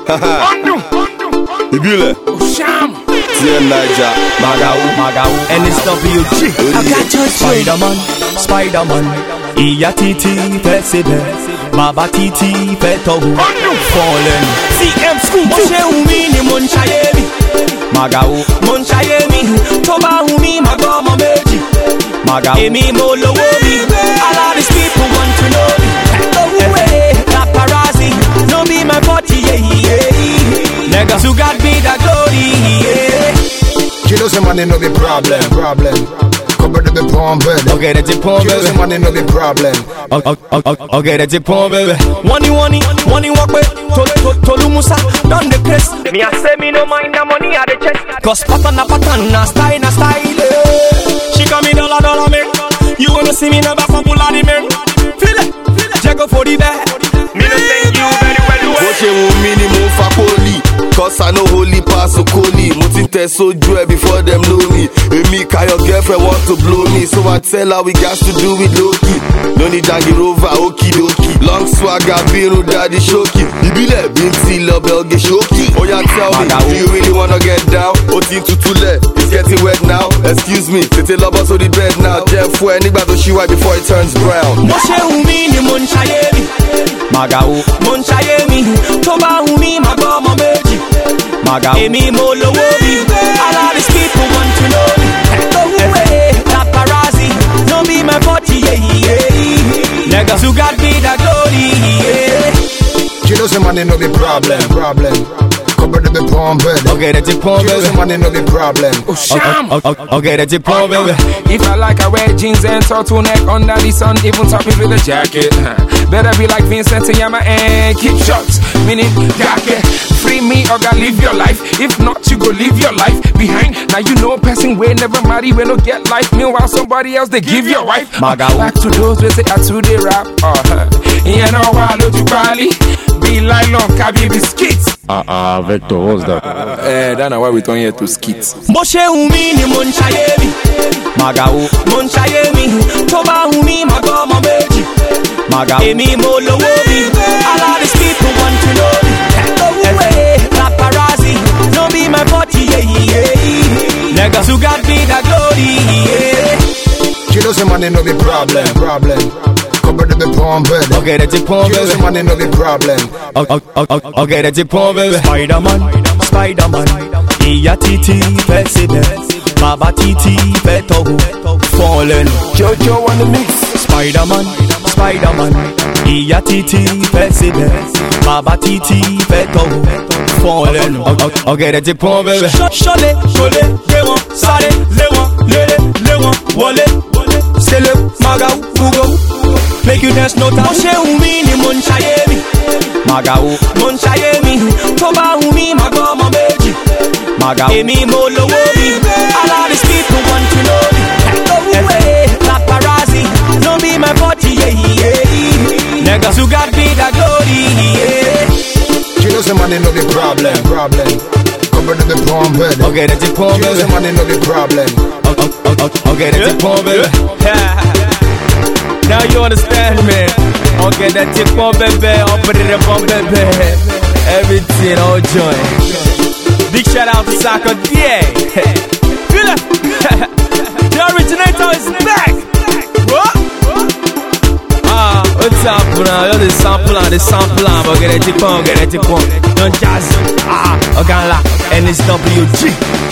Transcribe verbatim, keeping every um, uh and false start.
Ibile. T M Niger. Magau, Magau, and it's W G. I got your Spider-Man, Spider-Man. Iya Titi, Fesibe. Baba Titi, Fetohu. Fallen. C M School. Moshe umi ni Monchayemi. Magau, Monchayemi. Toba umi magama meji. Magau. Emi molo womi. All of these people want to know me. Paparazzi, no be my body, yeah, yeah. Nigga, to God be the glory, yeah. You know some money no be problem, problem. Cover the palm, baby. Okay, that's it, palm, baby. You know some money no be problem. Okay, that's it, palm, baby. Money, money, money, walk way. Tolu Musa, done the press. Me I say me no mind the money at the chest. Cause pattern na pattern, na style na style. She come in dollar dollar man. You wanna see me never popular the man. Feel it, Jago for the bad. Me no thank you very well. Moshe umi ni mo fa poli. Cause I know holy pass so coli. Muti test so joy before them know me. Emi ka your girlfriend want to blow me. So I tell her we got to do it low key. No need Dangi Rover, okie dokie. Long swagger, Bino daddy shoki. Ibile, binti love, elge shoki. Oh yeah, tell me, do you really wanna get down? Oti tutule, it's getting wet now. Excuse me, tete love us on the bed now. Jeff for anybody to she white before it turns brown. Moshe umi ni Monchayemi. Magau, Monchayemi. Toba umi magama meji. Magau, Emi molo wobi. All of these people want to know me. Hey, paparazzi, no be my body, yeah, yeah. Nigga, to God be the glory, yeah. You know some money no be problem, problem. Cover the palm, baby. Okay, that's it, palm, baby. You know some money no be problem. Okay, that's it, palm, baby. If I like, I wear jeans and turtleneck under the sun, even top it with a jacket. Better be like Vincent Yama and keep shots, meaning jacket. Free me or go live your life. If not, you go live your life behind. Now you know passing way never marry when no get life. Meanwhile, somebody else they give your wife. Uh, back to those who say I to the rap. Uh, you know why don't you probably be like long cabbie biscuits. Ah ah, Vector, what's that? Eh, that's why we turn here to skits. Moshe umi ni Monchayemi. Magau, Monchayemi. Toba umi magama meji. Magau, Emi molo wobi. All of these people want to know me. Hey, paparazzi, no be my body, yeah, yeah. Nigga, to God be the glory, yeah. You know some money no be problem, problem. Cover the palm, baby. Okay, that's it, palm, baby. You know some money no be problem. Okay, that's it, palm, baby. Spider-Man, Spider-Man. Iya Titi, Fesibe. Baba Titi, Fetohu. Fallen. Jojo on the mix. Spider-Man, Spider-Man. Iya Titi, Fesibe. Baba Titi, Fetohu. Fallen. Okay, that's it, palm, baby. Shole, shole, lewan, sare, lewan, lele, lewan, wole. Sele, magau, fugo. Make you dance no time. Moshe umi ni Monchayemi. Magau, Monchayemi. Toba umi magama meji. Magau, Emi molo wobi. All of these people want to know me. Hey, paparazzi, no be my body, yeah, yeah. Nigga, to God be the glory, yeah. You know some money no be problem, problem. Cover the palm, baby. Okay, that's it, palm, baby. You know some money no be problem. Okay, that's it, palm, baby. Now you understand me. Okay, that's it, palm, baby. Open it up, palm, baby. Everything all join. Big shout out to Saka, yeah. The originator is back. What? Ah, what's up now? You're the sample and the sample and but get it, get it, get it, get it. Don't jazz. Ah, okay, and it's W G.